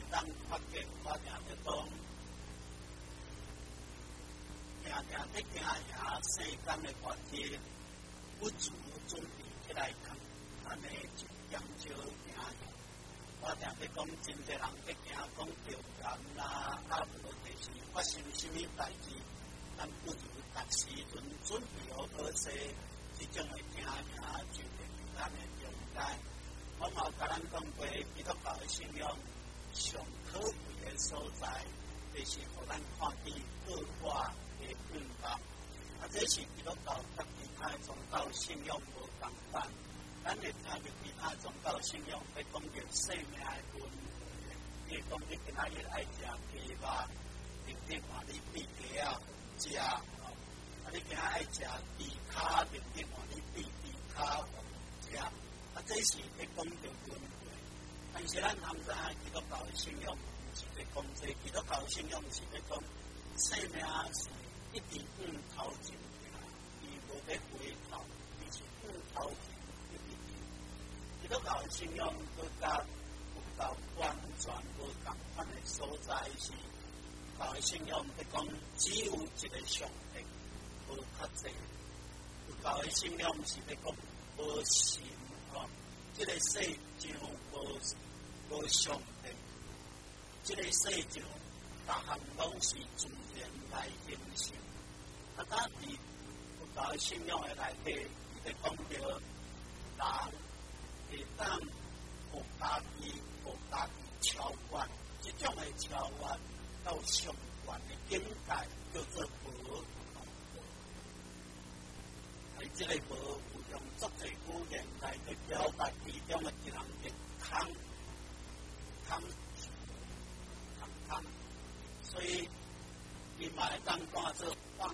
当发觉我定在讲，定定在行赢世间的话题，不足准备起来看，安尼就减少行。我定在讲，真侪人在行讲着人啦，无就是发生什么代志，咱不如逐时阵准备好势，即种的行赢就会比咱的中间。我嘛甲咱讲过，基督教的信仰上可贵的所在，就是互咱看见恶化的运动。这是基督教甲其他宗教信仰无同款。咱会听着其他宗教信仰要讲着生命的问题，伊讲你今仔日爱食鸡肉，定定话你比鸡啊食，啊你今仔爱食猪骹，定定话你比猪骹食，这是要讲着问题。但是咱含知影基督教的信仰，毋是在讲这，基督教的信仰是在讲生命是一直头前行，伊无要回头，伊是头前。基督教的信仰，佮甲佛教完全无同款的所在是，教的信仰在讲只有一个上帝，无较济。佛教的信仰是在讲无神哦，这个世上无上帝，这个世上逐项拢是自然来形成。咱伫佛教的信仰的内底，伊在讲着人。会当互家己超越，即种的超越到上悬的境界叫做无。而即个无有用足侪语言来去表达其中的一人的空，所以伊嘛会当看做放。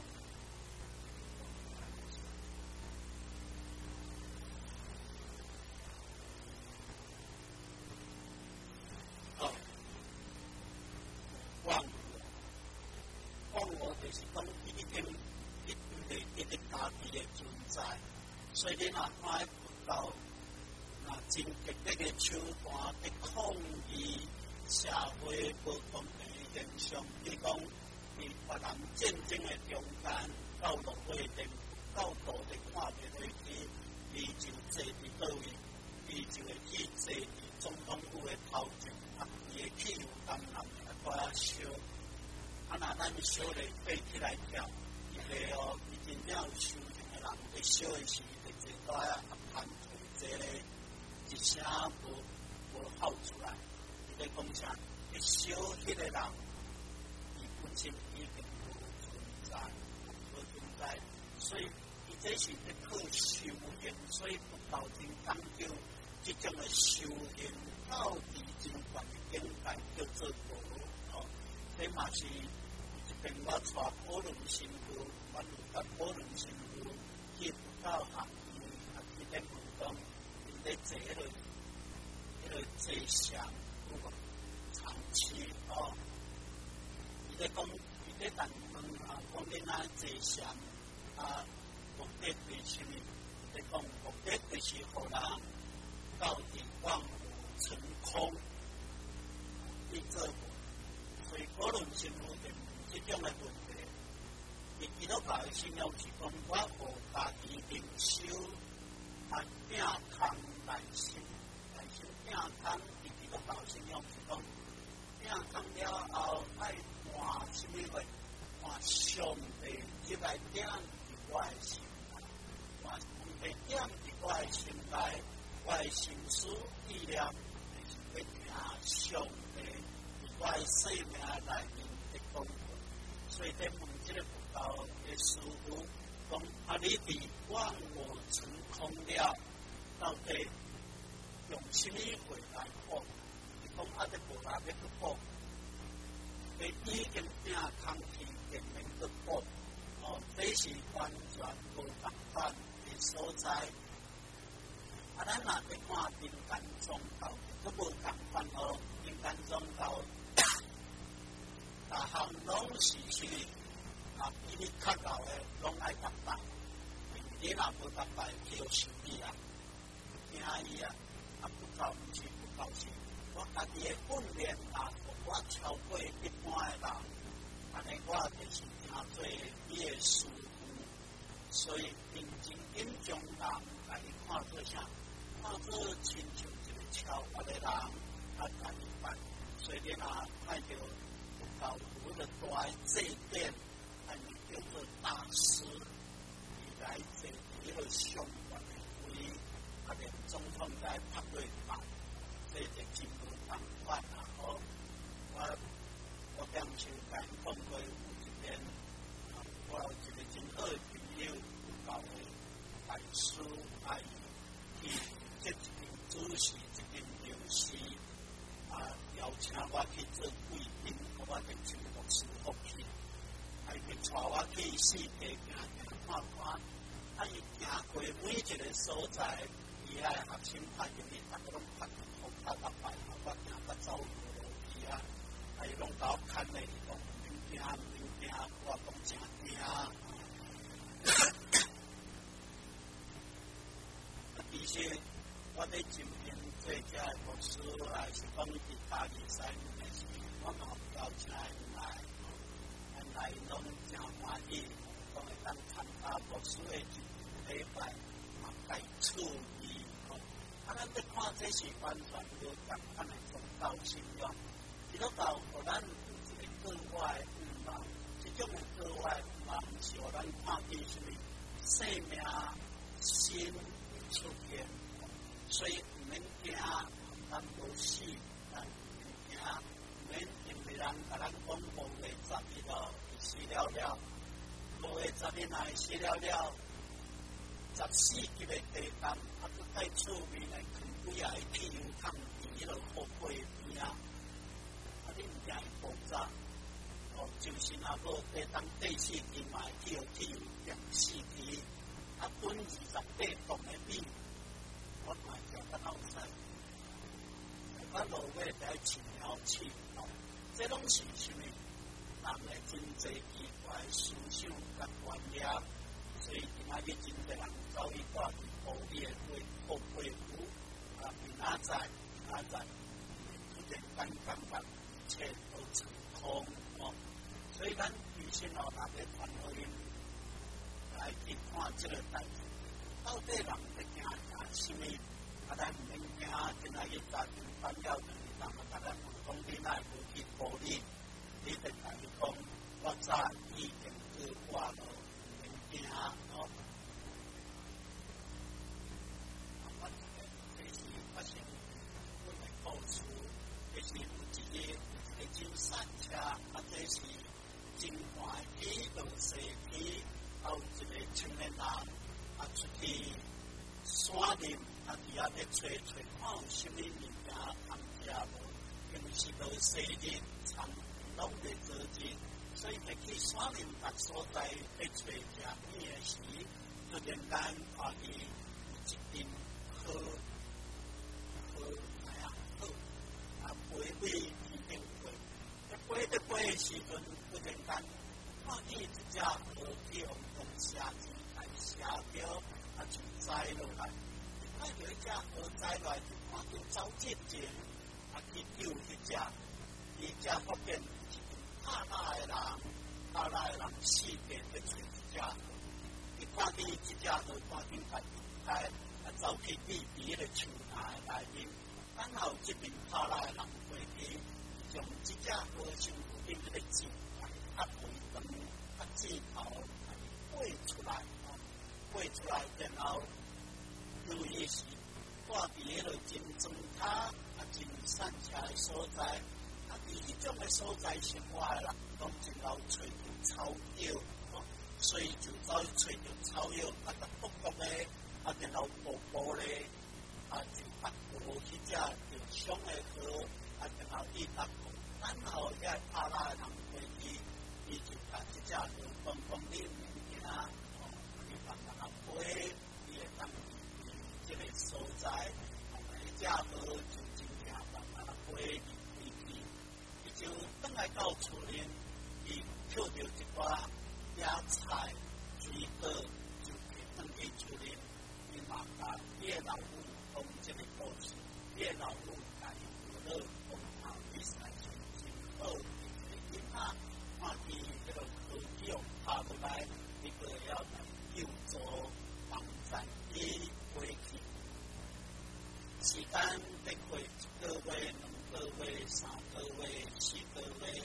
就是讲，已经一直家己的存在，所以你若看佛教，真极力的手段去抗议社会不公平的现象，比如讲，伫越南战争的中间，到落尾连到道都看袂落去，伊就坐伫倒位，伊就会去坐伫总统府的头前，伊会去有甘南来挂烧。若咱烧咧爬起来跳，伊个哦，伊真正有修行的人，伫烧的时，会坐在盘腿坐咧，一声无吼出来。伊咧讲啥？伫烧迄个人，伊本身已经无存在，所以伊这是咧靠修行，所以佛教真讲究即种的修行到底真悬的境界叫做无。这嘛是一边我带普伦神父，我有甲普伦神父去佛教学院，去咧问讲，因咧坐迄个坐禅，长期哦，伊咧讲，伊咧但问讲恁哪坐禅目的为什么？伊咧讲目的就是互人到底万物成空，你做。所以，可能是有点这种的问题。伊基督教的信仰是讲，我互家己灵修，拼空来修拼空。伊基督教信仰是讲，拼空了后，爱看什么话？看上帝即来点伫我的心内，看上帝点伫我的心内，我的心思意念，就是要听上帝。我的生命内面的讲法，所以在问这个佛教的师傅讲：你伫万我成空了，到底用什么话来讲？伊讲这无人要去讲，伊已经拼空气，定能去讲。这是完全无同款的所在。咱若去看民间宗教，都无同款哦。民间宗教。逐项拢是比你较高的，拢爱崇拜。你若无崇拜，就受你啊，惊伊啊！不搞毋是不搞是我家己的训练啊，我超过一般的人，安尼我就是真做伊的师傅，所以认真敬重人，家己看做啥，看做亲像一个超越的人，家己办，所以你若看到教父的大祭典，安尼叫做大师，伊来坐伫个上官的位，连总统来拍对板。这就真无同款啊！我点像讲讲过有一天，我有一个真好的朋友，教会办事啊，伊这一件主事，一件游戏邀请我去做贵宾，我就请牧师福气，伊带我去四界行看看，伊行过每一个所在，伊爱学生拍入去，大家拢拍。我行到走路去啊，伊拢甲我牵咧，讲免惊，我讲真惊。其实我伫今天做遮个牧师，还是讲伫大二三年时，我嘛有邀请因来拢真欢喜，讲会当参加牧师的礼拜，嘛该处理。咱在看这是完全无共款的宗教信仰，基督教互咱有一个格外的望，这种的格外的望是互咱看见什么生命新出现，所以毋免惊，咱无死，咱毋免惊，毋免因为人甲咱讲5月11号死了，5月11号死了，14级的地震。在厝面来看几啊个汽油桶伫迄落后背边啊，你毋惊伊爆炸？就是若无地当第4期嘛，去互汽油点4期，吨28吨的米，我嘛食较老屎。我落尾在饲鸟鼠，这拢是啥物？人的真侪奇怪思想甲观念，所以今仔日真侪人走去带去暴力的后背部平安在，突然感觉一切都成空所以咱预先大家团队来去看这个代志，到底人在惊什么？咱毋免惊，今仔日家庭办了就是大家讲你哪无去暴力，你就甲伊讲，我早已经去我了，毋免惊就是有一个真善车，这是真欢喜，到西区，有一个青年人出去山林，伫遐咧找看有啥物物件通食无，因为是到西林长拢咧做钱，所以入去山林各所在咧找食物的时，突然间看见一阵好。飞飞天顶飞，飞的时阵，突然间看见一只河去用虾子来虾标，就栽落来。看到一只河栽落来，就看到走进前，去救一只，伊只发现是怕那的人死变去找一只河。伊看见一只河，看见开，走去避迄个树内面。等候这边拍来的人过去，从这只河上附近迄个井来肥肠、指头背出来，然后由于是住伫迄落真庄塔真山车的所在，伫迄种的所在生活的人，拢真够找着草药，所以就走去找着草药，独独的，然后步咧，就拔过去只着伤的河，然后伊拔过，等候遐拍拉的人过去，伊就把这只河讲你物件，你慢慢飞，伊会当这个所在，这只河就真正慢慢飞去，伊就转来到厝里，伊捡着一寡野菜、水果，就摕转去厝里，伊嘛甲伊的老母讲这个故事，伊的老母甲伊娱乐。 3个月、4个月，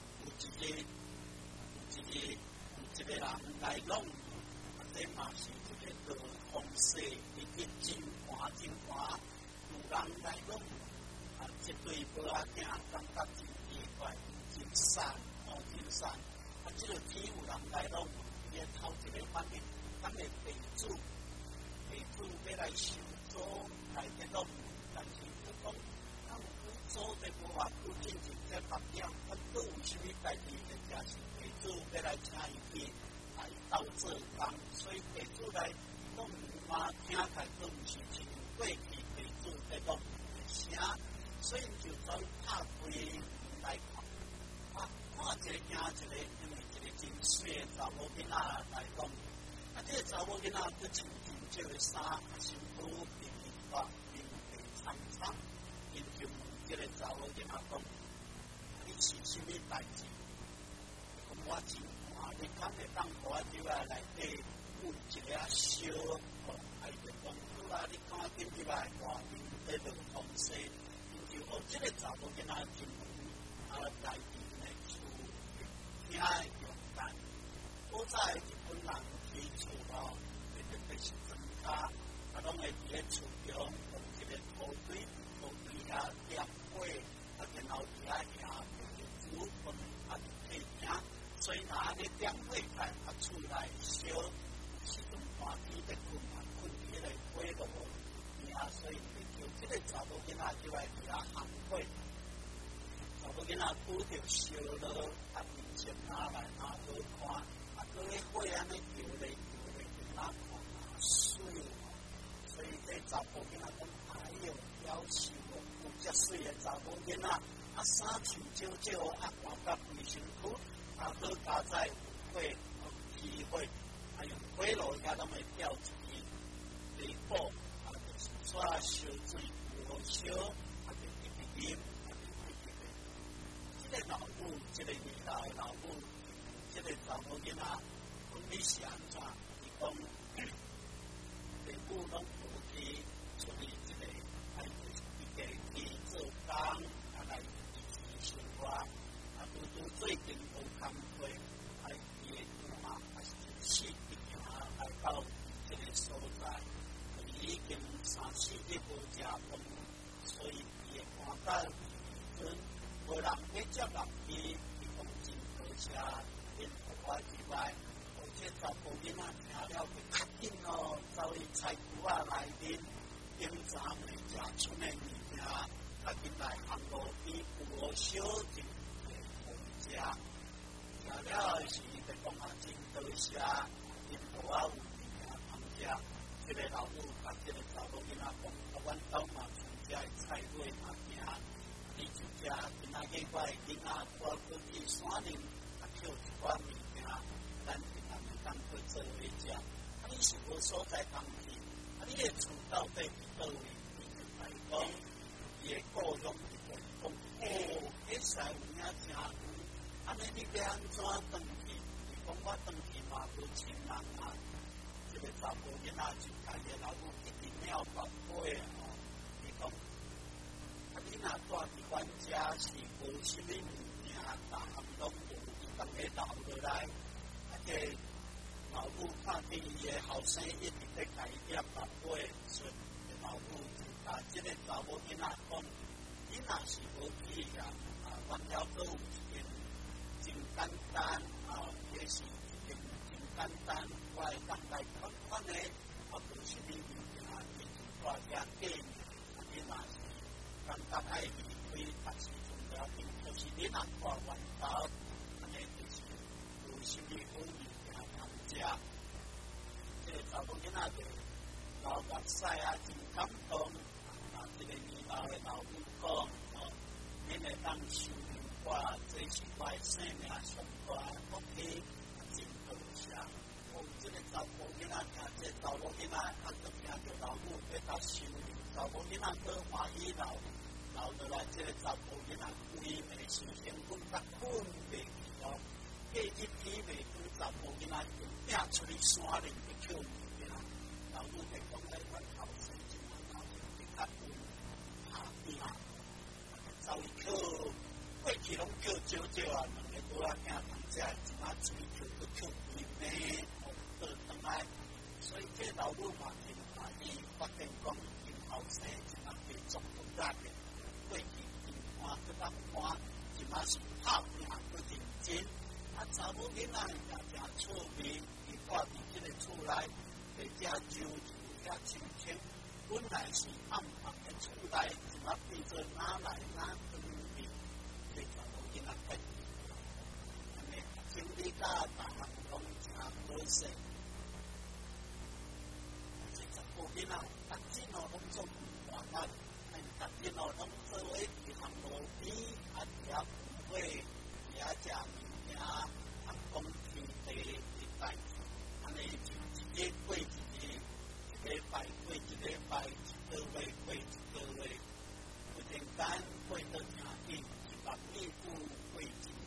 有一个人来弄，这嘛是一个风势，已经真寒，有人来弄，一对无仔囝感觉真奇怪，真散，真散。这个天有人来弄，伊头一个反应，咱的地主要来收租来这弄，但是不讲，咱租的无话不进行这发表，都有啥物代志，或者是地主要来请伊去来斗做工，所以地主来弄嘛，听起来都毋是像过去地主在弄的声，所以就走拍开来看，看一个惊一个，因为一个真水的查某囡仔来弄。这个查某囡仔去穿真少的衫，身躯平白面皮苍苍，因就问这个查某囡仔讲：“你是啥物代志？”讲我真寒，你敢会当互我入来内底焐一个烧？伊就讲：“好啦，你赶紧入来外面在落风势。”因就这个查某囡仔真内地的厝听的用单，好早日本人起厝咯，特别是庄家，拢会伫咧厝中用一个土堆遐点火，然后伫遐养煮饭，去行。所以拿咧点火开，厝内烧，时阵寒天在困伫咧火炉边，所以就这个查某囡仔就来伫遐行火。查某囡仔拄着烧了，面前拿来好看，嗰个火安尼叫咧，哪看水所以这查甫囡仔讲，哎哟，夭寿哦，有遮水的查某囡仔，衫穿少少，寒甲规身躯，好加在火起火，用火炉遐拢会吊一支地布，就是刷烧水无烧，就一直啉。这个老母，这个年代的老母，这个查某囡仔，讲你是安怎？伊讲，父母拢无去处理这个，一个去做工，来维持生活，拄最近无工作，伊的妈也是死来到这个所在，已经3-4日无食饭，所以伊的肝胆无人要接纳伊，伊讲真多谢，因互我入来，而且查甫囡仔听了就较紧哦，走去菜坩仔内面，平常未食剩的物件，较紧来巷路边有小就好食，食了时就讲真多谢，因互我有物件通食。这个老母甲这个查某囡仔讲，阮兜嘛从遮的菜尾嘛行。你就食，今仔日我的囡仔我过去山林，捡一寡物件，咱平常会当去做伙食。你是无所在工去，你的厝到底伫倒位？伊就来讲，伊的故乡就会讲，迄使有影真远，安尼你要安怎转去？伊讲我转去嘛无亲人啊。这个查甫囡仔就甲伊的老母一直了白买啊，伊讲。你若住伫阮遮是无啥物物件，逐项拢有，伊当个留落来。这老母看见伊的后生一直在甲伊点白买，所以老母就甲这个查某囡仔讲：你若是无去啊，阮遐阁有一间真简单也是一间真简单，我会当来看看的，无啥物物件，伊就住遐店，你若是。感觉爱离开读书重要，就是你若住源头，安尼就是有啥物好物件通食。这个查某囡仔就流目屎真感动。这个年老的老母讲，恁会当收留我，这是我的生命上大的福气，真多谢。这个查甫囡仔听这查某囡仔，就听着老母要甲收留，查某囡仔搁欢喜留落来，这个查甫囡仔规暝是身躯甲困袂去咯。过日天袂久，查甫囡仔就拼出去山林去捡物件。老母就讲来阮后生真难，就较稳下边啊。 走去考，过去拢考少少啊，两个母仔囝同食，即马出去考都考几年，倒转来，所以这老母嘛，挺欢喜，决定讲今后生即马去做工作的，过去因看搁当看，即马是拍拼搁认真，查某囡仔也真出名，伊住伫即个厝内，伫遮住遮清清，本来是暗房的厝内，即马变做哪来哪方面，这查某囡仔快，安尼经理甲大项拢真好势。囡仔，逐日哦拢做活动，逐日哦拢做伙伫项路边，掠鱼尾，掠食物件，讲天地伫代志，安尼就一个过一个，一礼拜过一礼拜，一个月过一个月，忽然间过得真紧，100年过一年，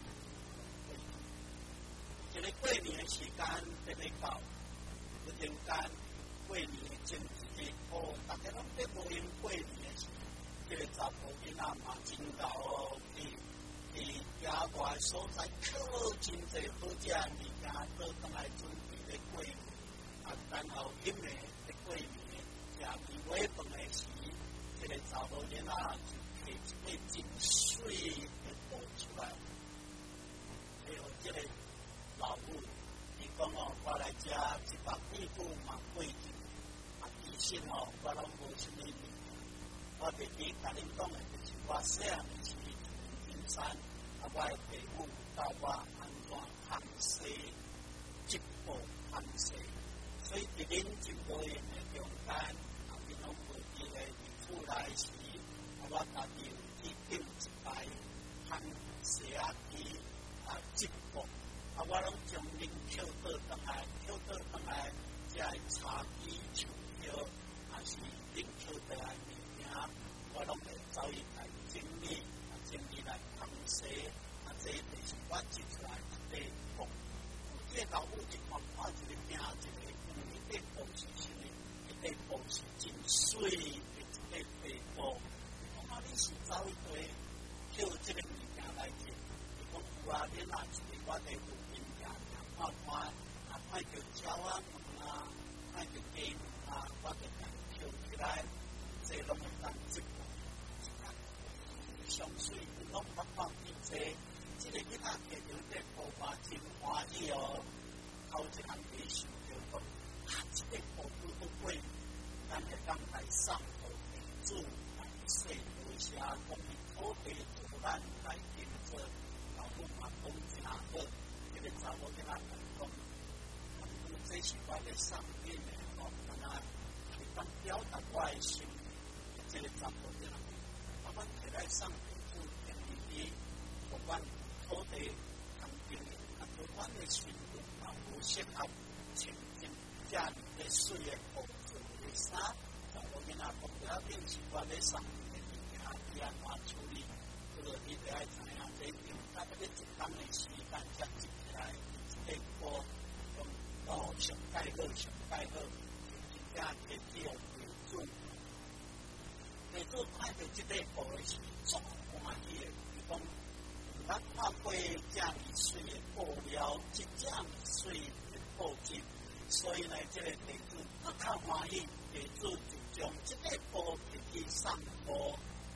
一个过年的时间就要到，忽然间过年的前一日，大家拢在无闲过年的时，这个查甫囡仔嘛真够哦，伫野外所在考真侪好食的物件，倒转来准备咧过年，然后因为咧过年食年尾饭的时，这个查甫囡仔就摕一个真水的布出来，还有这个老母，伊讲哦，我来食100年久嘛过节。其实哦，我拢无啥物物件，我袂记甲恁讲的，就是我细汉的时去金山，我的父母教我安怎行西织布行西，所以伫恁真无闲的中间，恁拢袂记咧伫厝内时，我家己有去订一台行西机织布，我拢将恁捡倒转来，才会茶几树叶。是恁捡倒来物件，我拢会走去来整理，来烘洗，这就是我织出来一块布。这老母一看看一个饼，一块布是啥物？一块布是真水的一块白布。我讲你是走去捡这个物件来织，伊讲有啊，恁若一个我伫附近看看，看着鸟啊、鱼啊，看着鸡鱼啊，我就捡起来，这拢会当织布。上水拢捌看见这个囡仔摕着这布嘛，真欢喜哦。头一项就想着讲，这个布拄好过，咱会当来送互地主来说多谢，讲伊土地助咱来建设，老母嘛讲真好，这个查某囡仔讲，这是我咧送恁的哦，会当表达我的心，这个查某囡仔，阮摕来送地主，因为互阮土地通经营，对阮的身份嘛无适合穿遮尔个水的布做的衫，查某囡仔讲了，恁是我咧送恁的物件，伊安怎处理？这个你得爱知影，这用大概咧一天的时间才织起来，一个布用上盖好，真正摕去互地主。地主看到这个布的是足欢喜的，伊讲，咱看过遮尔水的布料，遮尔水的布质，所以呢，这个地主更较欢喜，地主就将这个布摕去送布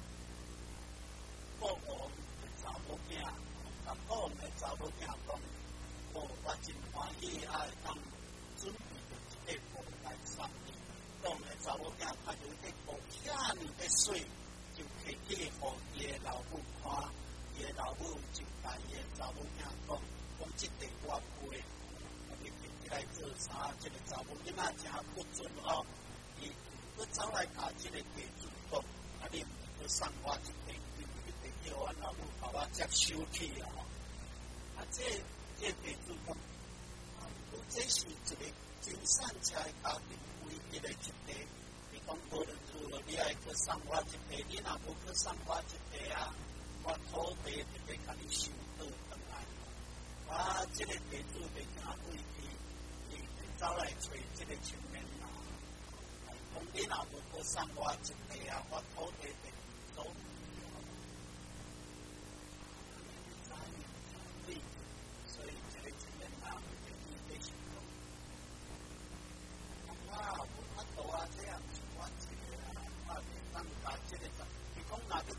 王的查某囝，王的查某囝讲，我真欢喜，会当准备着这个布来送你。王的查某囝看到这个布遮尔的水，就摕去互伊的老母看，伊的老母就甲伊的查某囝讲，这地我背，我摕起来做啥？这个查某囡仔真不准哦，伊佮走来甲这个地主讲，你毋去送我一地，叫阮老母甲我接收去啦吼。这地主讲，这是一个真善才家庭唯一的一地。伊讲无论如何，你爱去送我一地，你若无去送我一地啊，我土地就要甲你收倒转来。这个地主袂真委屈，伊走来找这个青年人，讲你若无去送我一地啊，我土地就走。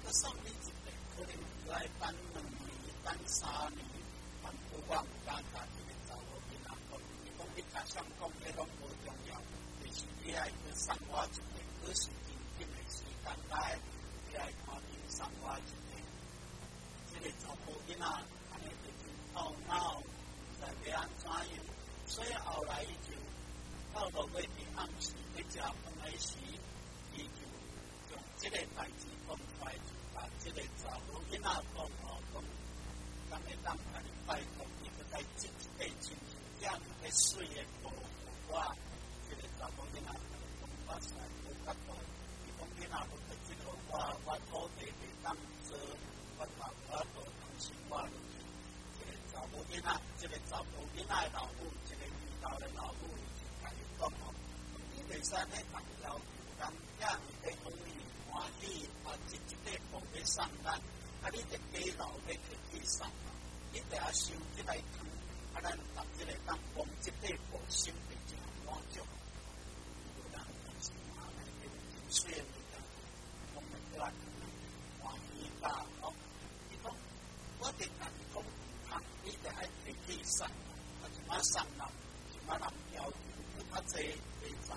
个送你一个，可能来等2年、等3年，但有我唔敢甲一个查某囡仔讲，伊讲你假想讲迄拢无重要，就是你爱去送我一个，可是真紧的时间来，你爱看见送我一个，这个查某囡仔安尼就真懊恼，在要安怎样？所以后来伊就到落尾伫暗时去食饭的时，伊就用这个代志讲出来，就甲这个查某囡仔讲讲，敢会当甲你拜托，你个在这一个亲戚这样个水的保护我，这个查某囡仔讲发出来无甲多，伊讲你若无得这个我土地袂当做，我做东西我落去，这个查某囡仔，这个查某囡仔的老母，这个遇到的老母。讲哦，你袂使咧同要求人家你咧讲你欢喜，一个步要送咱，你得加老要去送，你得收这个汤，咱搭这个当往这个步心会真满足。有人就是妈来这个真水的物件，我们过来欢喜大哦。伊讲，我得讲讲汤，你得爱去送，就马送人，就马人要求。较济袂知，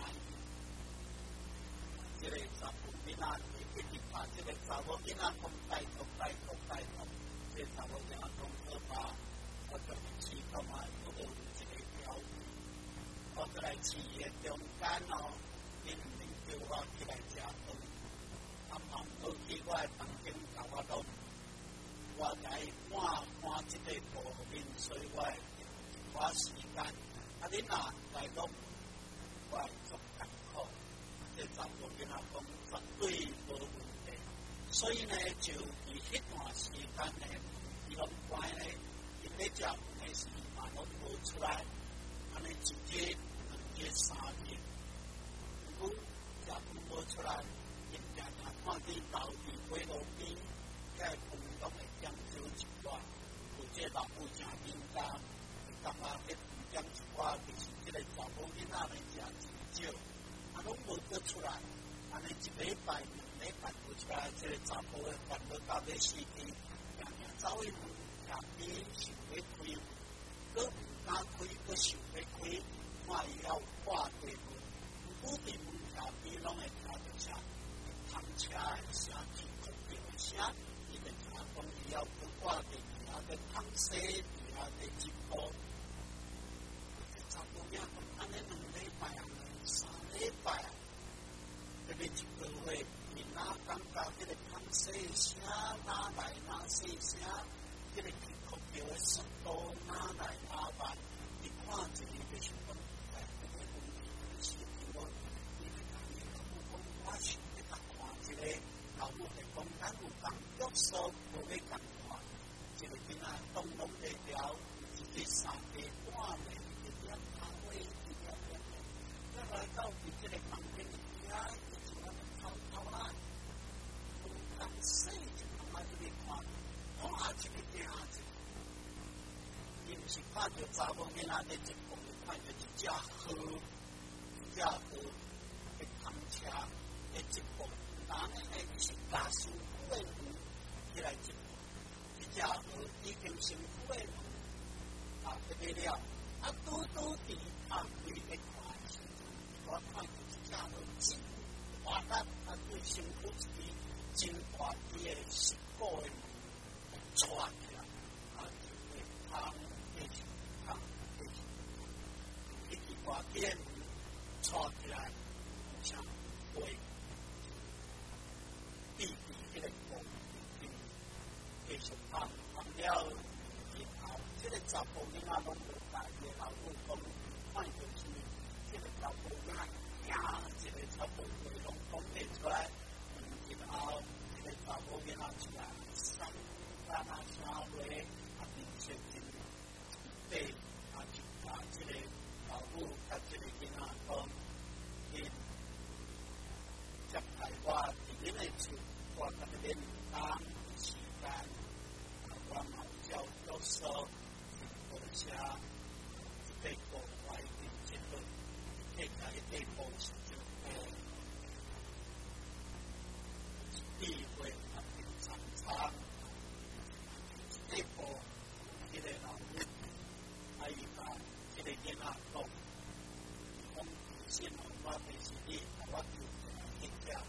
这个查某囡仔一直把这个查某囡仔讲拜托，这查某囡仔讲好吧，我就去干嘛？我有这个条件，我过来市的中间哦，你唔能叫我起来食饭，忙到去我的房间甲我拢，我来看这个部面，所以我花时间，你若来拢。我做艰苦，这查某囡仔讲绝对无问题。所以呢，就伫迄段时间呢，伊拢乖呢，因咧食饭的时嘛拢无出来，安尼一日、2日、3日，如果食饭无出来，因常常看见豆伫火炉边，遐饭拢会减少一寡，有这老母诚敏感，感觉迄饭减一寡，就是这个查某囡仔来食。拢无得出来，安尼1礼拜、2礼拜不出来，这个查甫的烦恼到要死去，常常走去门下边想要开，搁唔敢开，搁想要开，看伊要挂地门，固定门下边拢会听到啥，通车的声、去空调的声，伊就听讲伊要搁挂地门，搁通洗地下的一步，这查甫囝讲安尼2礼拜啊。3礼拜啊，这个1个月，你哪感觉这个汤洗声哪来哪洗声，这个去空调的速度哪来哪慢，你看这个就是讲，这个问题是我，你讲你老母讲，我想要甲看这个，老母会讲，咱有工约束，无要共看，这个囡仔拢会了，自己3个半暝，一点汤味。来到你这个房间里边，你就那么偷啦，不敢睡就慢慢这里看，看这个点子，你不是看到查某囡仔在一旁，看到一只河，的汤车的一旁，然后呢是大师傅的门，起来一旁，一只河已经辛苦的门，不得了，拄伫旁边的看。我看到一只河真大力，对身躯一支真大支的石鼓的门抓起来，就会汤变成汤，一支大支的门抓起来，像会避这个风，继续汤了以后，这个查甫囡仔拢无大个老母讲，看就是这个查甫囡仔听这个查甫话拢讲得出来，然后这个查甫囡仔出来，上声话，变成真对，就把这个老母甲这个囡仔讲，因接待我伫恁的厝，我甲恁当时间，我嘛叫教授。下被破坏的结论，这个被破坏的地位啊，变成信了我就是你，我就一条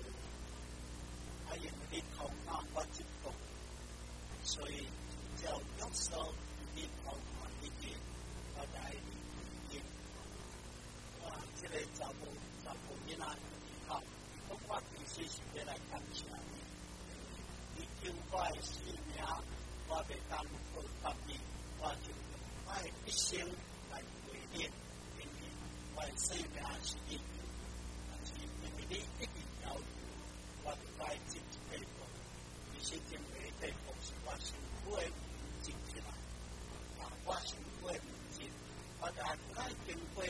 因为你头脑我激动，所以叫约瑟你头脑一点，我来你哇，这个找不你那好，我必须是要来感谢你，你救我的性命，我袂当报答你，我就用我的一生来回念，因为我的生命是你，但是因为你一定要求，我就该进一步，其实进每一步是我辛苦的进起来，我辛苦的进，我就该经过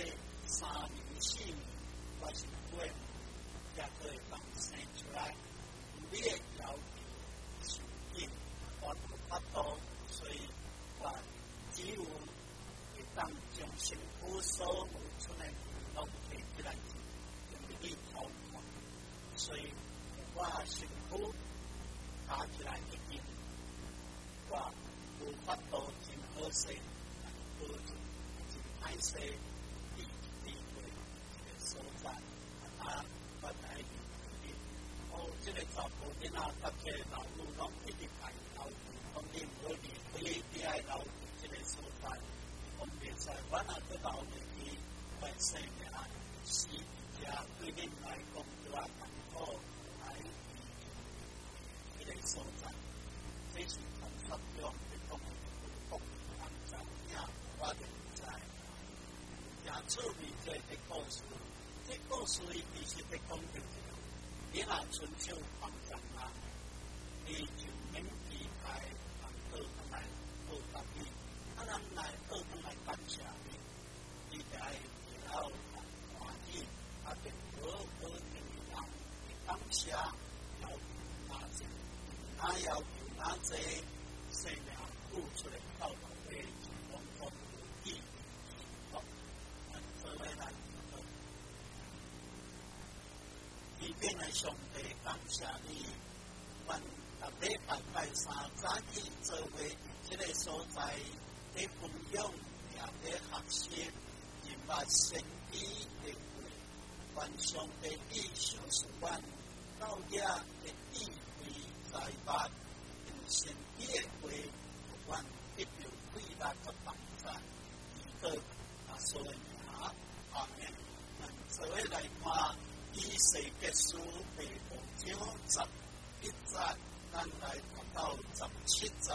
3年4年，我辛苦的也可以当生出来，你的要求是应，我无法度，所以我只有会当将辛苦所付出的拢摕起来，因为你头看，所以我辛苦加起来已经，我无法度真好势，无真歹势，你会这个所在，我来你，这个查甫囡仔甲这个老母拢一直爱留住，讲你唔好离开，你爱留住这个所在，讲袂使，我若去留袂去，我生命死伫遮，对恁来讲就要艰苦来这个所在，这是传说中的讲讲人知影，我就唔知。也趣味这个故事，这故事伊其实在讲着你若春秋放长啊，你就免期待人倒转来报答你，人来倒转来感谢你，你就要欢喜，便好好因为人的感谢要求哪济，要求哪济，生命付出的到头的拢都有意义。伊变来上帝感谢你，阮逐礼拜拜3早起做伙伫这个所在，咧分享也咧学习，人物神奇的话，愿上帝以小事阮到遐的意义在捌，用神奇的话，阮得到伟大的帮助，一个所以阿们，咱做伙来看。以西结书第5章11节，咱来读到17节。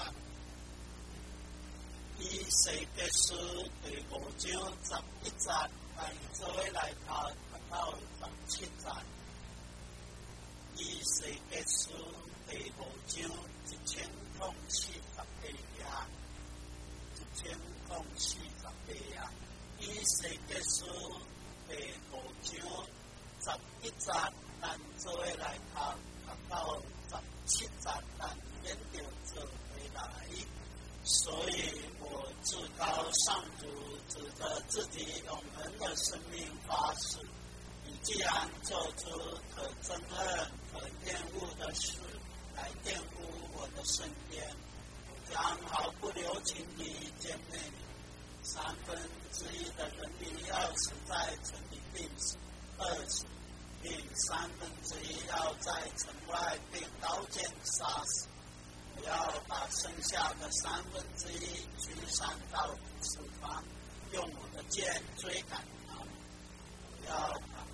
以西结书第5章11节，咱做伙来读到17节。以西结书第5章1048页，1048页。以西结书第5章11节，咱做伙来读到17节，咱连着做回来。所以我自告上主指着自己永恒的生命发誓：你既然做出可憎恨、可厌恶的事来玷污我的圣殿，我将毫不留情地歼灭你。1/3的人民要死在城里病死，2/3并1/3要在城外被刀剑杀死。我要把剩下的1/3驱散到四方，用我的剑追赶他们。我要把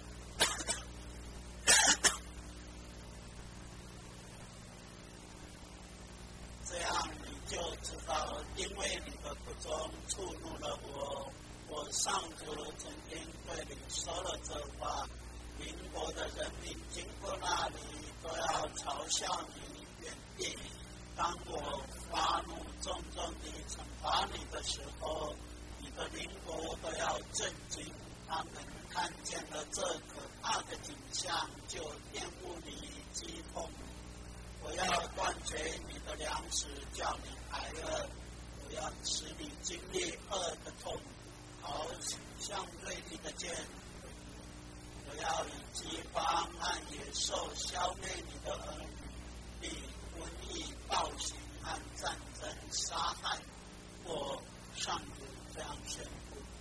这样你就知道，因为你的不忠触怒了我。我上主曾经对你说了这话。邻国的人民经过那里，都要嘲笑你远避。当我发怒重重地惩罚你的时候，你的邻国都要震惊。他们看见了这可怕的景象，就厌恶你，讥讽你。我要断绝你的粮食，叫你挨饿。我要使你经历饿的痛，好像锐利的剑。我要以饥荒和野兽消灭你的儿女，以瘟疫、暴行和战争杀害。我上主这样宣布。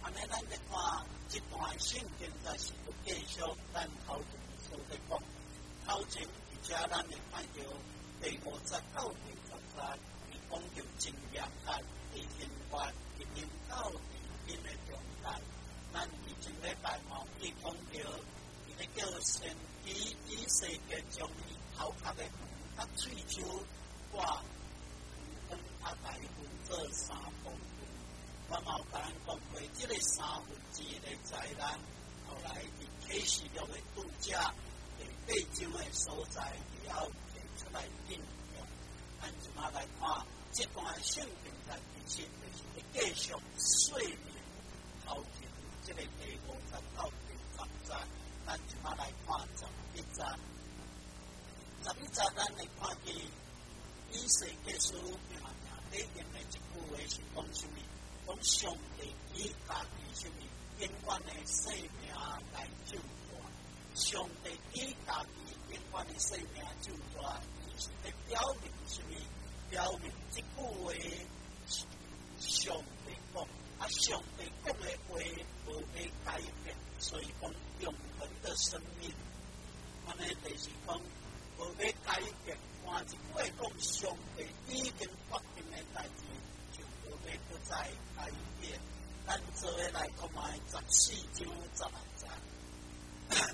安尼咱咧看这段圣经，就是要继续咱头前所在讲。头前而且咱会看到第59、第13，伊讲到真严格的刑罚，一定到地面的中间。咱以前礼拜伊讲到，伊咧叫先知以西结将伊头壳的门甲喙手挂跟大分做3部分。我嘛有甲咱讲过，这个1/3的灾难，后来伫启示录的度假第8章的所在，也要提出来应用。咱即马来看这段圣经的其实就是继续说明头前这个第59、第10章。咱即马来看11章。11章咱来看见以西结书名里面的一句话是讲什么？讲上帝以家己什么永远的生命来救赎。上帝以家己永远的生命救赎，伊是在表明什么？表明这句话上帝讲，上帝讲的话无被改变，所以讲永恒的生命。安尼就是讲无被改变，换一句话讲，上帝已经决定的代志，就无被不再改变。咱做的来看卖14章16节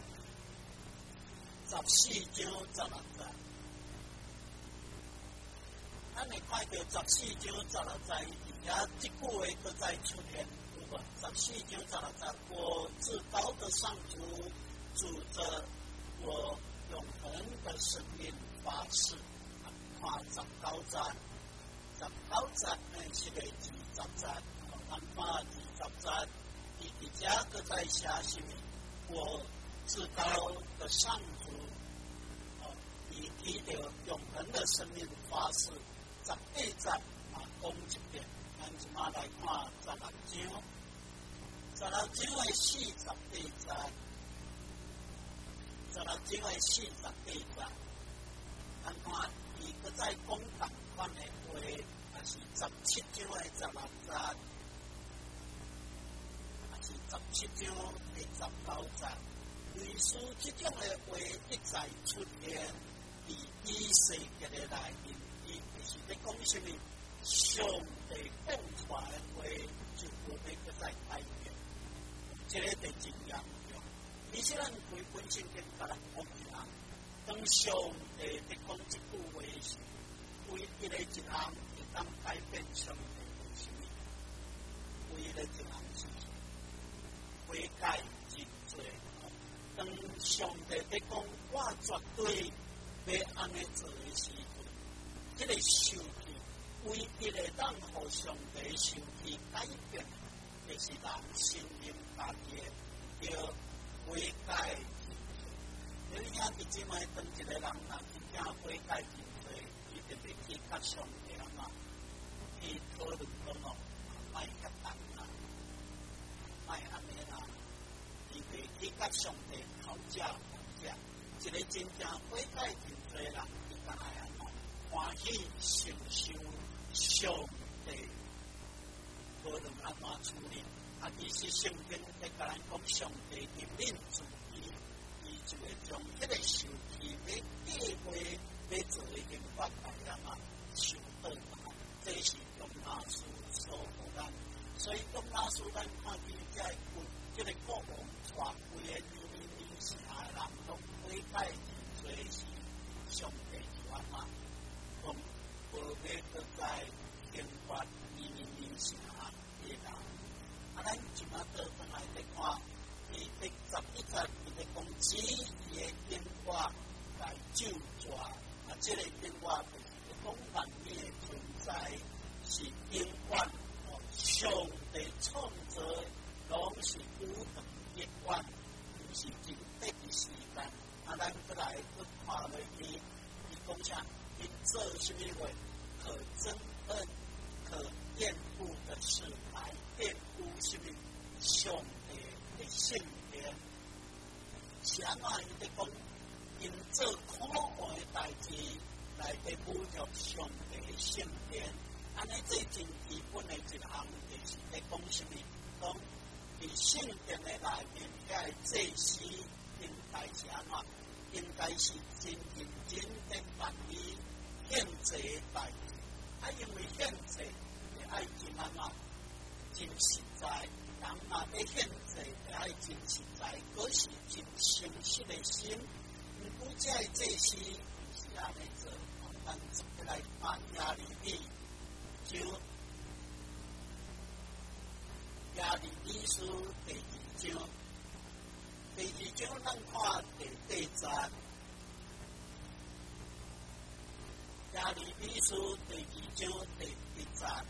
，14章16节。咱会看到14章16节，也这句话都在出现。14章16节，我至高的上主主着我永恒的生命发誓。看19节，19节呢是个20节，咱看20节，伊这个在写什么？我至高的上主，伊提着永恒的生命发誓。18节嘛讲一遍，咱即马来看16章的48节，16章的48节，咱看伊搁再讲同款的话，也是17章的16节，也是17章的19节，类似这种的话一再出现伫以西结的内面。就是在讲什么？上帝讲出来的话，就无要搁再改变。这个就真严重。而且咱规本圣经甲咱讲啊，当上帝在讲一句话时，唯一的一项会当改变上帝是什么？唯一的一项是悔改认罪。当上帝在讲我绝对要安尼做的时，这个受体唯一的当互上帝受体改变，就是人心灵家己要悔改认罪。你兄弟姊妹，当一个人真正悔改认罪，伊特别去甲上帝嘛，去讨论讲哦，卖甲人啦，卖安尼啦，伊袂去甲上帝讨价还价。一个真正悔改认罪人，伊敢会安怎？欢喜承受上帝无论安怎处理，其实圣经在甲咱讲上帝的领主伊就会将迄个受气要计划要做的刑罚来让受到嘛，这是用纳书所互咱。所以用纳书咱看见这个国王传规的年城的人拢悔改认罪是上帝就安嘛。无要搁再刑罚年城的人，咱即马倒转来来看，伊第11节伊在讲旨意的变化来救助，这个变化就是讲万物的存在是永远，上帝创造拢是有长一远，毋是真短的时间。咱搁来搁看落去，伊讲啥？因做什么话？可憎恨、可厌恶的事来玷污什么？上帝的圣殿。是安怎伊在讲？因做可恶的代志来去侮辱上帝的圣殿。安尼这真基本的一项，就是在讲什么？讲伫圣殿的内面，遐祭司应该是安怎？应该是真认真的办理献祭代志。因为献祭会爱真安怎？真实在，人若要献祭，会爱真实在，嗰是真诚实的心。毋过这个祭司毋是安尼做，咱逐个来看亚利米就亚利米书第2章，第2章咱看第4节。亚利米书第2章第1节。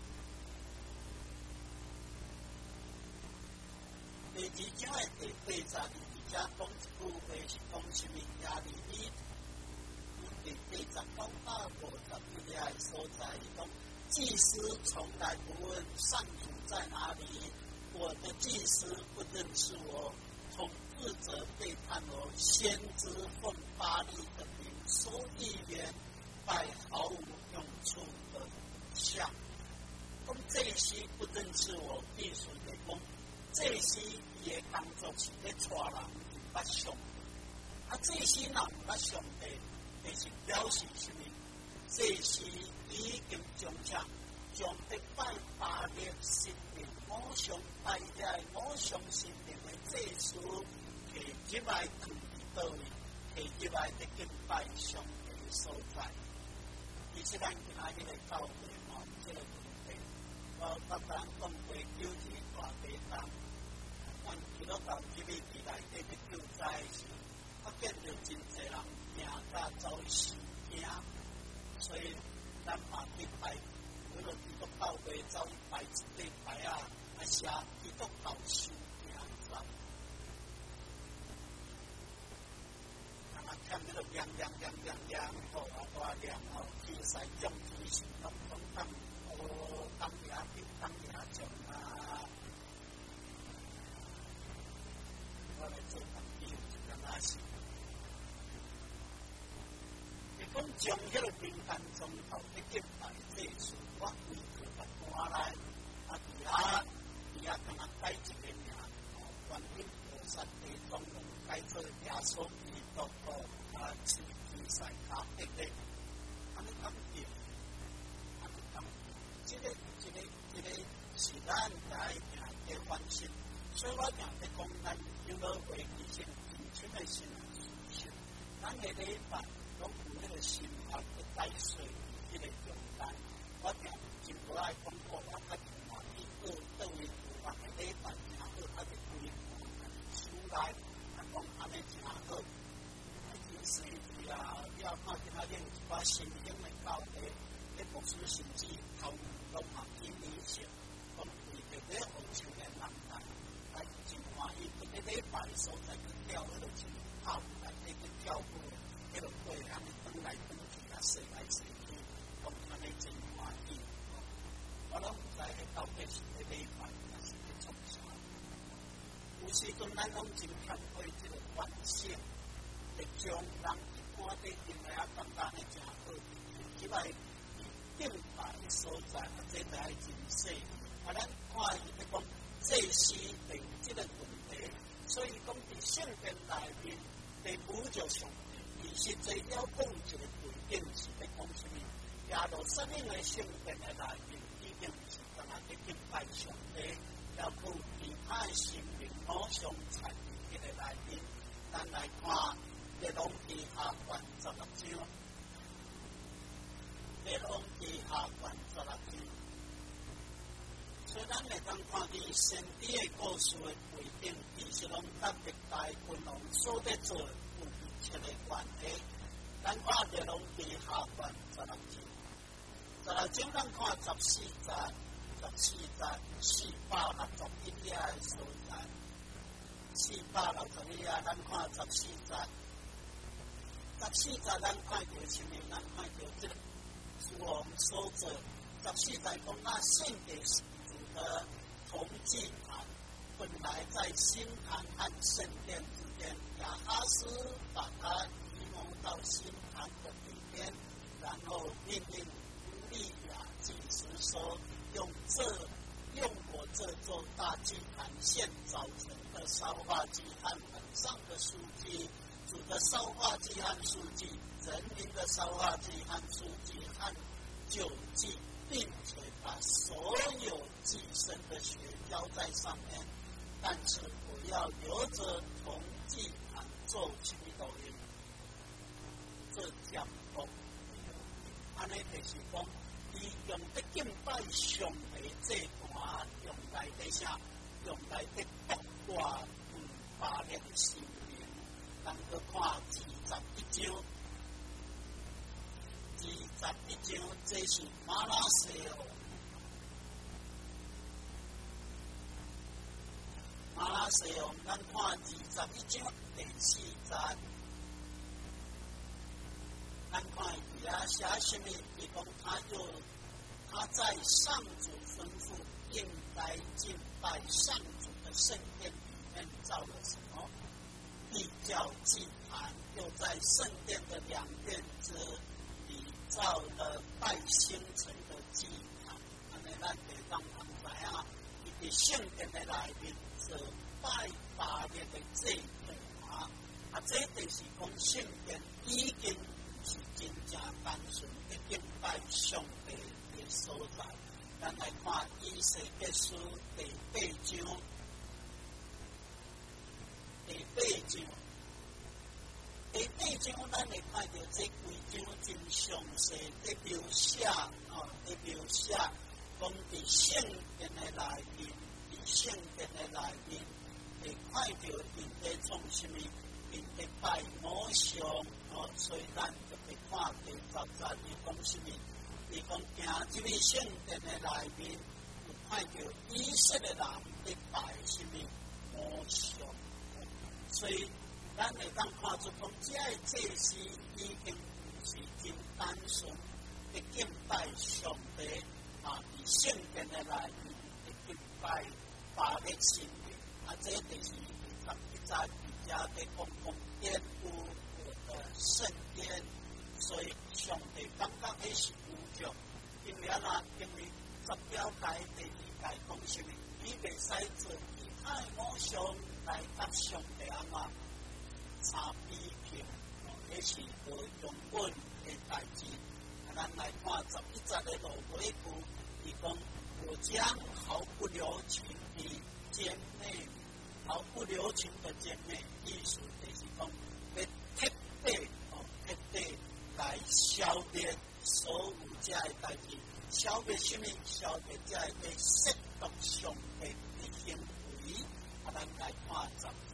第2章的第8節，而家講一句話是講什麼？亞利米第8節講到51個所在，講祭司從來不問上主在哪裡，我的祭司不認識我，統治者背叛我，先知奉巴力的名說預言，拜毫無用處的像。講祭司不認識我，必須得講。祭司伊的工作是咧帶人入捌上帝，祭司若毋捌上帝，就是表示什麼？祭司已經將要拜巴力神明偶像拜遐偶像神明的祭司，摕入來放佇倒位？摕入來咧敬拜上帝的所在。其實咱今仔日的教會這個問題，我當然講過9日大禮堂。咱基督教這邊以來在咧救災時，發現到真濟人驚甲走死驚，所以咱嘛去拜，為了基督教會走去拜一禮拜啊，寫基督教修行啦。啊，看迄個亮，好啊，大亮哦，其實用其實當當也種啊。我來做當地就那是，你講將迄個民間宗教的敬拜祭祀，我為佢把搬來，伊敢若改一個名，觀音菩薩地藏王改做耶穌基督慈濟賽卡對不對？安尼咁對，這個是咱來嘅關心，所以我講嘅講咱。因為為其實真正的心屬性，咱嘅禮拜攏有迄個心學嘅帶水迄個重擔。我講真無愛講過，我較真歡喜倒位有我嘅禮拜真好，我就規書來，講安尼真好。真是啊，你要看今仔日有一寡新興嘅教會，咧牧師甚至頭攏嘛見理性，講為着咧後生嘅人來。真歡喜，佢哋禮拜所在去跳迄個真好，來去跳舞，迄個對人哋轉來轉去啊，射來射去，講安尼真歡喜。我攏唔知迄到底是咧禮拜，還是咧創啥？有時陣咱攏真欠缺這個慣性，會將人一般的認為啊，簡單的真好，起來敬拜所在，啊，這就係真細。啊，咱看伊咧講。祭司定這個問題，所以講喺聖殿內面，地補着上帝。其實這要講一個背景是咧講什麼？耶路撒冷的聖殿的內面，已經是干那咧敬拜上帝，要有其他神明偶像產業嘅內面。咱來看列王記下卷16章，列王記下卷16章。所以咱會當看見先知的故事的背景，其實攏甲歷代君王所在做有密切的關係。咱看列王記下卷16章，咱看14節461頁的所在，461頁咱看14節咱看到什麼？咱看到這個主王所做14節講那聖地。的銅祭壇本來在新壇和聖殿之間，亞哈斯把它移挪到新壇的裡邊，然後命令烏利亞祭司說：用這用我这座大祭坛献早晨的烧化祭和晚上的赎祭，主的烧化祭和赎祭，人民的烧化祭和赎祭和酒祭，并且把所有祭牲的血浇在上面。但是我要留着铜祭坛做祈祷用，这讲讲，安尼就是讲，伊用得敬拜上帝这段用来底下，用来得国外500年的生命。咱去看21章，21章这是马拉西亚。马拉西亚，咱看21章第4节，咱看伊遐写什么？伊讲他在上主吩咐应该敬拜上主的圣殿里面造了什么？地窖祭坛，又在圣殿的2院子里造了拜星辰的祭坛。安尼咱地当通知啊，伊伫圣殿的内面。拜8日的祭坛这就是讲圣殿已经不是真正单纯的敬拜上帝的所在。咱来看以西结书第8章，咱会看到这规章真详细的描写，讲伫圣殿的内面，圣殿的内面。会看到因在创什么，因在拜偶像，所以咱就会看到10节伊讲什么？伊讲行这个圣殿的内面，有看到以色列人在拜什么偶像，所以咱会当看出讲，这个祭司已经不是真单纯的敬拜上帝，伫圣殿的内面的敬拜8日神。这就是21节底下的公共玷污我的圣殿，所以上帝感觉那是污浊，因为10表解第2解讲什么？伊袂使做其他偶像来甲上帝查批评，那是无用本的代志。咱来看11节的落尾句，伊讲我将毫不留情的奸媚。毫不留情的姐妹，意思就是讲，要彻底来消灭所有这的代志，消灭什么？消灭这个亵渎上帝的行为。咱来看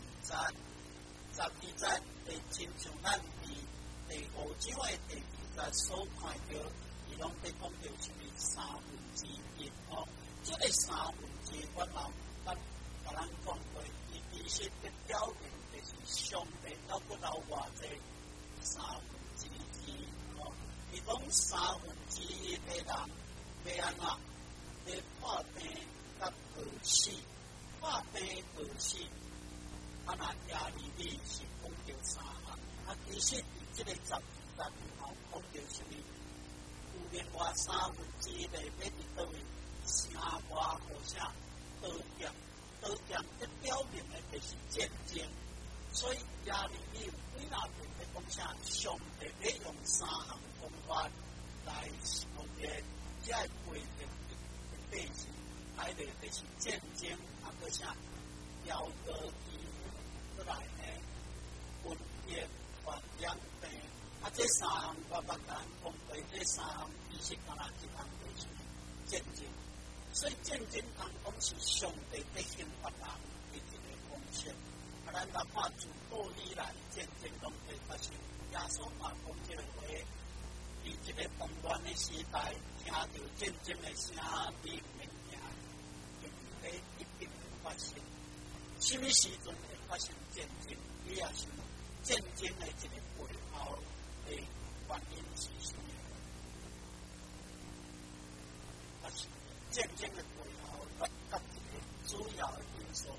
12节的亲像咱第5章的第2节所看到，伊拢在讲到什么1/3。这个1/3，我老咱甲咱讲过。其实的表明就是上帝到不到偌济2/3。伊讲1/3的人要安怎？要破病甲饿死，破病饿死。那亚利利是讲到3项，其实这个12节讲到什么？有另外1/3的要伫倒位？城外好啥？刀剑的表明的就是战争，所以亚利利有几大段的讲啥？上帝要用3项方法来消灭这规定的百姓，来的就是战争，个啥？调个义务出来呢？瘟疫、传染病，这3项我不敢讲对，这3项其实敢若一项就是战争。所以战争通讲是上帝在刑罚人的一个方式。咱来看自古以来战争拢会发生。耶稣嘛讲这个话，伫一个动乱的时代，听到战争的声音物件，就会一定发生。什么时阵会发生战争？你也是战争的一个背后的原因是什么？战争的背后，甲一个主要的因素，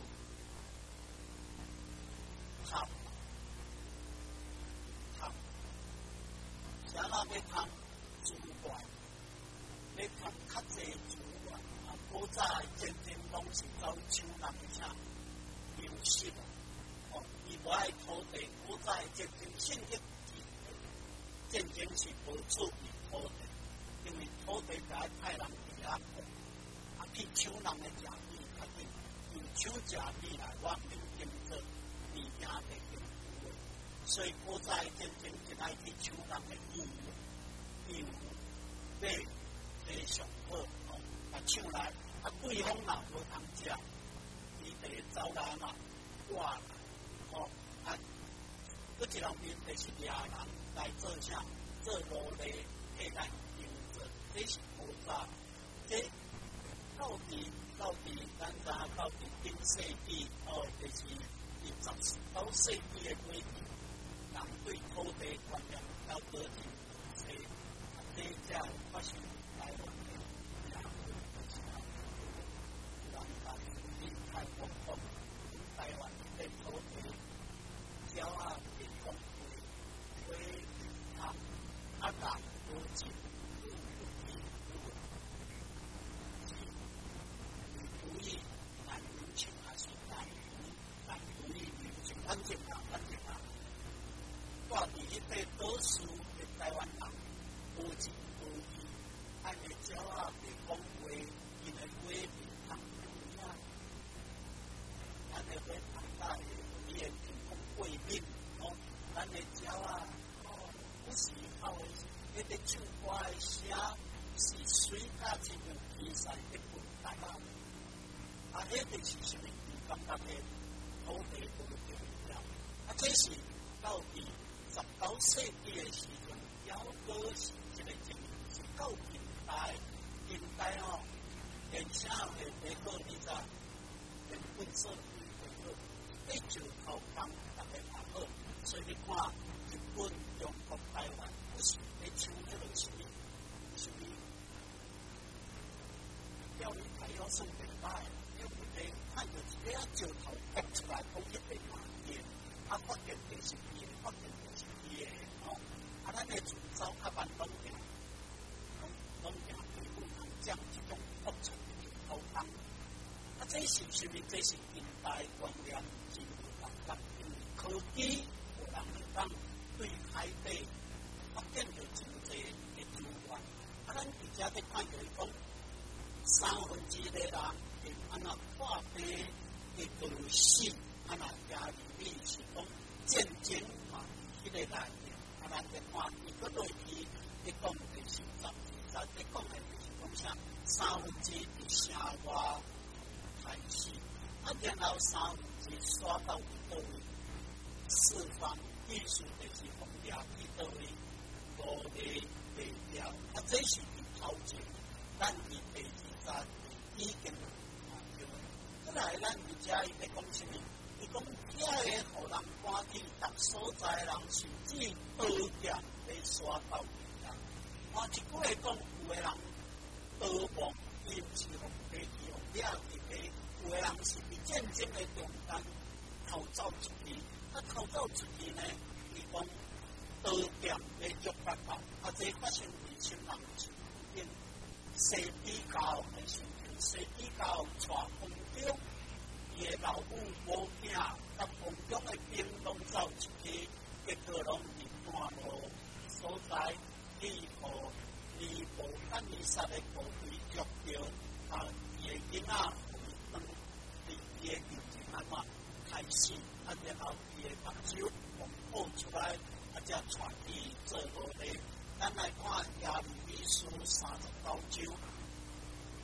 贪，啥人要贪主管，要贪较济主管， 古早战争拢是到抢人啥流失哦，伊无爱土地，古早战争性质战争是无注意土地，因为土地甲太人伫遐过，去抢人的食米，较紧用抢食米来往民经济物件的经济，所以古早战争就爱去抢人的牛马非常好哦，抢来对方若无通食，伊就走来嘛挂来哦，搁一方面就是掠人来做啥？做奴隶替咱经济，这是古早。这到底咱知到底中世纪哦，就是19世纪的规定，人对土地观念到多进步，这才有发生台湾的人太广阔，台湾的土地鸟啊的丰富，所以人多进不易难民情还是难不易民情，很简单。我伫迄块岛屿的台湾人，无钱无义，按个鸟啊的讲话，因的话面通听，咱的话通大个，伊会讲过敏哦，咱的鸟啊，有时候迄个唱歌的声是水甲一样比赛的滚大啊，迄就是啥物？感觉的土地无重要，这是到底19世纪的时阵，还阁是一个情形，是到近代哦，电社会袂好，你知？连本社会袂好，对石头工大家也好，所以你看日本、中国、台湾，不是在抢迄个什么钓鱼台要送给歹，因为看到一个石头凸出来，讲一地嘛嘢，发现就是伊的，发现就是伊的哦。咱的泉州较慢拢行基本上将这种复杂的石头工，这是啥物？这是近代观念进入人感，因为科技有人会当对海底发展到真济的资源。咱伫遮咧看到讲1/3的人会安怎破病的历史，安怎家里面是讲战争嘛，迄个内面，咱咧看，伊搁落去咧讲第12、13咧讲的就是讲啥1/3伫城外开始，然后1/3刷到倒位，四方意思就是讲掠去倒位，无地地了，这是伫头前，咱伫第23已经再来，咱伫遮伊咧讲啥物？伊讲遐个互人赶紧，逐所在人甚至刀剑来刷到人。换一句话讲，有个人刀棒，伊毋是互地去互掠去的，有个人是伫战争的中间逃走出去，逃走出去呢，伊讲刀剑来捉得到，这发生伫新人身边，西比较的时阵，西比较带风中。伊的老母无囝，甲风中的兵拢走出去，结果拢伫半路所在，伊无等伊杀的部队捉到，伊的囡仔回转，伊的面前安怎开始，然后伊的目睭放出来，才带伊做奴隶。咱来看亚利米书39章。